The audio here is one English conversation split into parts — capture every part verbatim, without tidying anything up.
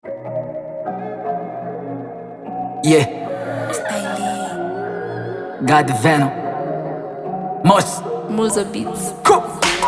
Yeah. God the Venom. Moss. Musa Beats. Cool.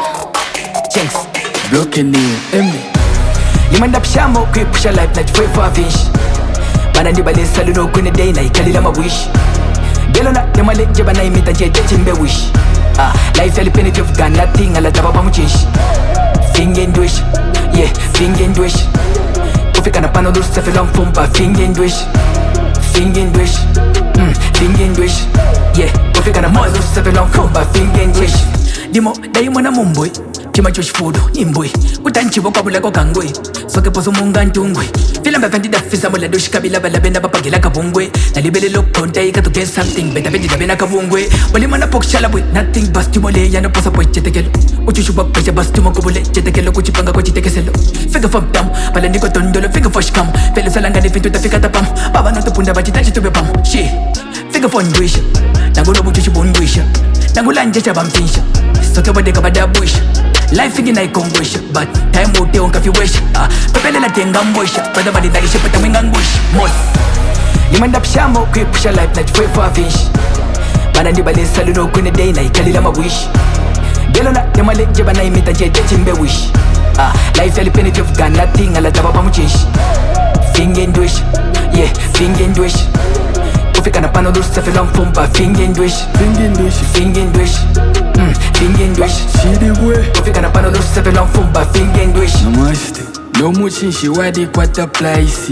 Jinx. Broken in Emily. Limanda pshamo kwipusha life na chifwefu fish. Bana ndibalisa luno kune day na ikalila mawish. Gelo na temale bana imita jeje chimbe wish. Ah, life yali penetrate got nothing ala tababa muchish. Finger and wish. Yeah, finger and wish. Ufika na pano lusa felong fumba finger and wish. Finger and wish. Mm, finger and wish. Yeah, ufika na moyo lusa felong fumba finger and wish. Dimo dayi mwana mumboy. Chima choshfudo imboy. Utanchibo kabula ko kangwe. Soke poso munga ntungwe. Fila mba fandida fisa mola doshi kabila bala benda bapagila kabungwe. Nalibele lokonta ika to get something better bendi da bena kabungwe. Wali mana pokshala boy nothing bust you mole ya no posa boy chetekelo. Uchushu bak pesha bust you mokobule chetekelo kuchipanga ko chitekeselo. Figure from down bala ndiko tondolo figure for shkam. Pele salanga de fintu tafika tapam. Baba no tupunda bachi tachi tube pam. She figure for ndwisha. Nangulo buchushi bundwisha. Nangulanje chabamfinsha. Soke bode kabada bush. Life ingina ikongwisha, but time wote unkafiwesha. Ah, pepele la tenga mbwisha, pada badi dagisha pata winga ngwisha. Mos, limanda pshamo kwipusha life na chifwefu afish. Bana ndibalisa luno kune day na ikalila mawish. Gelo na temale bana imita jeje chimbe wish. Ah, life yali penetrate got nothing ala tababa muchish. Finger and wish, yeah, finger and wish. Ufika na pano lusa felong fumba finger and wish. Finger and wish. Finger and wish. Mm, finger and wish. She the way. Ufika na pano lusa felong fumba finger and wish. Namaste. No muchinshi wadi kwata plaisi.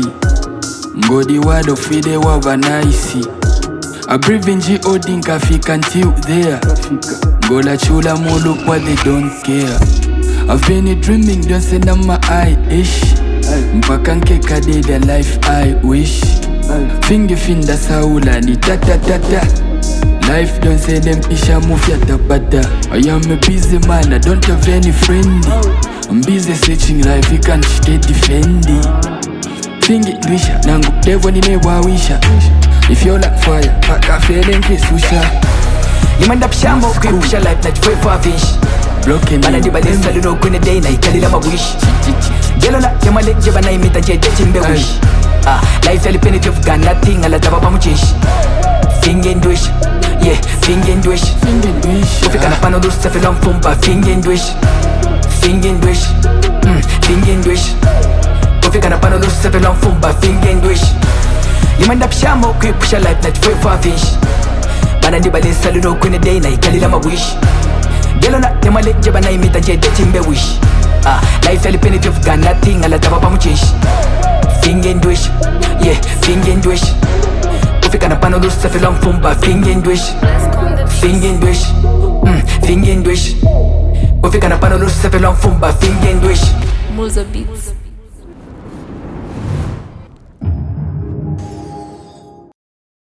Ngodi wado fide wava naisi. I breathe in G O D nkafika until there. Ngola chula mulu kwa they don't care. I've been dreaming don't send on my eye ish. Mpaka nkeka day the life I wish. Finger finda saula ni tata tata. Life don't say them pisha move ya tapata. I am a busy man, I don't have any friend. I'm busy searching life, you can't stay defending. Finger ndwisha, nangu devo nine wawisha. If you're like fire, paka feeling kisusha. Limanda pshamo kwipusha life na chifwefu afish. Broken Bana ndibalisa luno kune day na ikalila mawish. Gelo na temale bana imita jeje chimbe wish. Ah, life yali penetrate got nothing ala tababa muchish. Finger and wish, yeah, finger and wish. Finger and wish. Ufika na pano lusa felong fumba finger and wish. Finger and wish, mm, finger and wish. Ufika na pano lusa felong fumba finger and wish. Limanda pshamo kwipusha life na chifwefu afish. Bana ndibalisa luno kune day na ikalila mawish. Gelo na temale bana imita jeje chimbe wish. Ah, life yali penetrate got nothing ala tababa muchish. Finger and wish, yeah, finger and wish. Ufika na pano lusa felong fumba finger and wish. Finger and wish, mm, finger and wish. Ufika na pano lusa felong fumba finger and wish. Musa Beats.